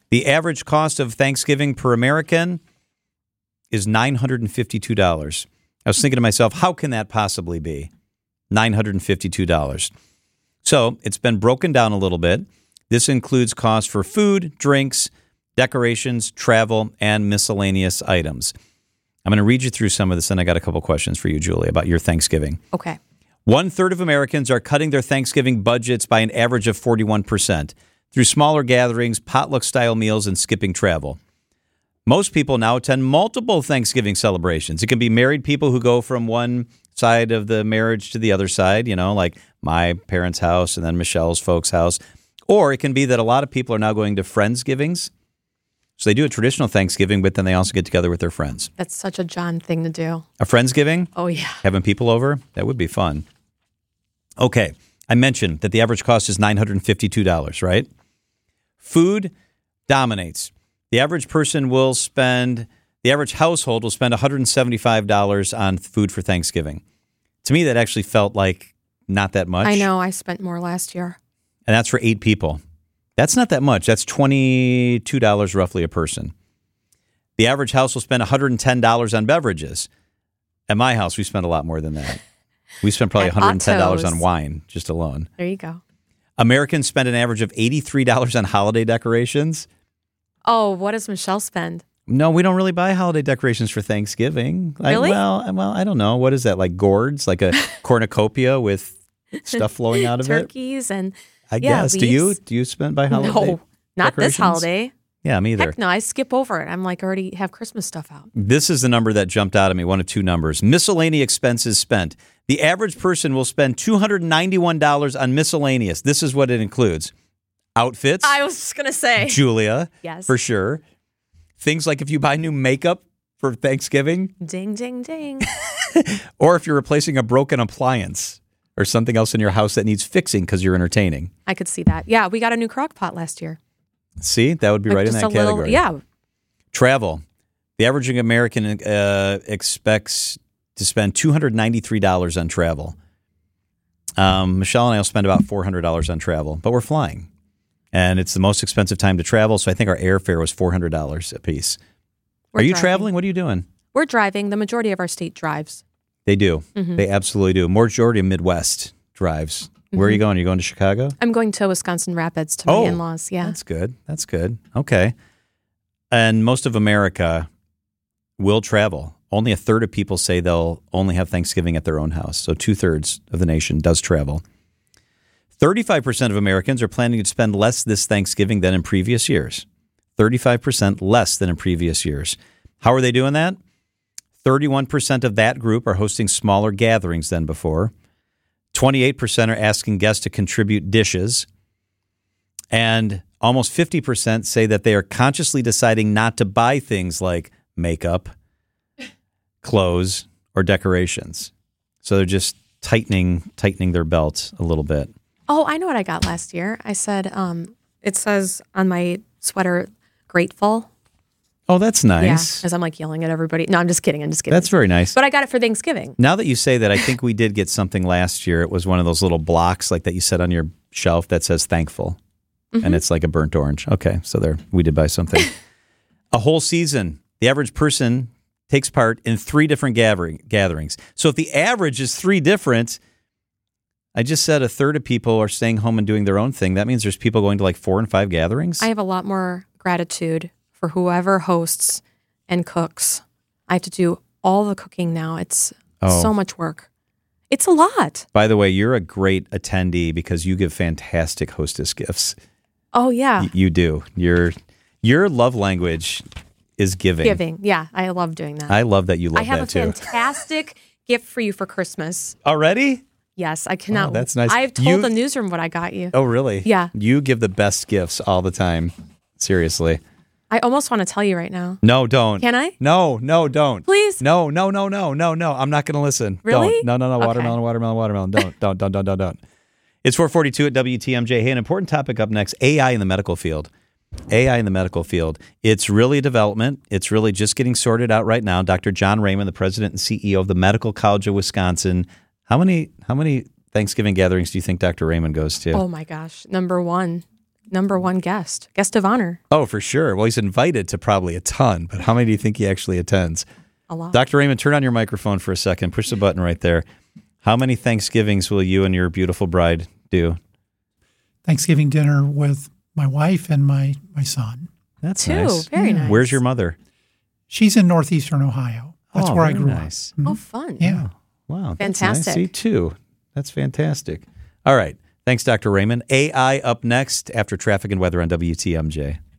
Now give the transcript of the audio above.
The average cost of Thanksgiving per American is $952. I was thinking to myself, how can that possibly be? $952. So it's been broken down a little bit. This includes costs for food, drinks, decorations, travel, and miscellaneous items. I'm going to read you through some of this, and I got a couple questions for you, Julie, about your Thanksgiving. Okay. 1/3 of Americans are cutting their Thanksgiving budgets by an average of 41% through smaller gatherings, potluck-style meals, and skipping travel. Most people now attend multiple Thanksgiving celebrations. It can be married people who go from one side of the marriage to the other side, like my parents' house and then Michelle's folks' house. Or it can be that a lot of people are now going to Friendsgivings. So they do a traditional Thanksgiving, but then they also get together with their friends. That's such a John thing to do. A Friendsgiving? Oh, yeah. Having people over? That would be fun. Okay. I mentioned that the average cost is $952, right? Food dominates. The average household will spend $175 on food for Thanksgiving. To me, that actually felt like not that much. I know. I spent more last year. And that's for 8 people. That's not that much. That's $22 roughly a person. The average house will spend $110 on beverages. At my house, we spend a lot more than that. We spend probably $110 on wine just alone. There you go. Americans spend an average of $83 on holiday decorations. Oh, what does Michelle spend? No, we don't really buy holiday decorations for Thanksgiving. Really? Well, I don't know. What is that, like gourds? Like a cornucopia with stuff flowing out of Turkeys and I guess. leaves. Do you spend by holiday? No, not this decorations? holiday. Yeah, me either. Heck no, I skip over it. I'm like already have Christmas stuff out. This is the number that jumped out at me, one of two numbers. Miscellaneous expenses spent. The average person will spend $291 on miscellaneous. This is what it includes. Outfits. I was just going to say. Julia. Yes. For sure. Things like if you buy new makeup for Thanksgiving. Ding, ding, ding. Or if you're replacing a broken appliance or something else in your house that needs fixing because you're entertaining. I could see that. Yeah, we got a new crock pot last year. See, that would be right in that category. Yeah. Travel. The average American expects to spend $293 on travel. Michelle and I will spend about $400 on travel, but we're flying. And it's the most expensive time to travel, so I think our airfare was $400 a piece. Are you traveling? What are you doing? We're driving. The majority of our state drives. They do. Mm-hmm. They absolutely do. Majority of Midwest drives. Where are you going? Are you going to Chicago? I'm going to Wisconsin Rapids to my in-laws. Yeah. That's good. That's good. Okay. And most of America will travel. Only 1/3 of people say they'll only have Thanksgiving at their own house. So 2/3 of the nation does travel. 35% of Americans are planning to spend less this Thanksgiving than in previous years. 35% less than in previous years. How are they doing that? 31% of that group are hosting smaller gatherings than before. 28% are asking guests to contribute dishes. And almost 50% say that they are consciously deciding not to buy things like makeup, clothes, or decorations. So they're just tightening their belts a little bit. Oh, I know what I got last year. I said, it says on my sweater, grateful. Oh, that's nice. Yeah, as I'm like yelling at everybody. No, I'm just kidding. That's very nice. But I got it for Thanksgiving. Now that you say that, I think we did get something last year. It was one of those little blocks like that you set on your shelf that says thankful. Mm-hmm. And it's like a burnt orange. Okay, so there, we did buy something. A whole season. The average person takes part in 3 different gatherings. So if the average is 3 different, I just said 1/3 of people are staying home and doing their own thing. That means there's people going to like 4 and 5 gatherings. I have a lot more gratitude for whoever hosts and cooks. I have to do all the cooking now. It's so much work. It's a lot. By the way, you're a great attendee because you give fantastic hostess gifts. Oh, yeah. You do. Your love language is giving. Giving. Yeah, I love doing that. I love that you love that too. I have a fantastic gift for you for Christmas. Already? Yes, I cannot. Oh, that's nice. I've told the newsroom what I got you. Oh, really? Yeah. You give the best gifts all the time. Seriously. I almost want to tell you right now. No, don't. Can I? No, don't. Please? No. I'm not going to listen. Really? Don't. No. Okay. Watermelon. Don't. It's 4:42 at WTMJ. Hey, an important topic up next, AI in the medical field. AI in the medical field. It's really a development. It's really just getting sorted out right now. Dr. John Raymond, the president and CEO of the Medical College of Wisconsin. How many Thanksgiving gatherings do you think Dr. Raymond goes to? Oh, my gosh. Number 1. number one guest of honor. Oh, for sure. Well, he's invited to probably a ton, but how many do you think he actually attends? A lot. Dr. Raymond, turn on your microphone for a second. Push the button right there. How many Thanksgivings will you and your beautiful bride do? Thanksgiving dinner with my wife and my son. That's Two. nice. Very nice. Where's your mother? She's in northeastern Ohio. That's where I very grew nice. up. Oh, fun. Yeah. Wow. Fantastic. That's nice. See, two. That's fantastic. All right. Thanks, Dr. Raymond. AI up next after traffic and weather on WTMJ.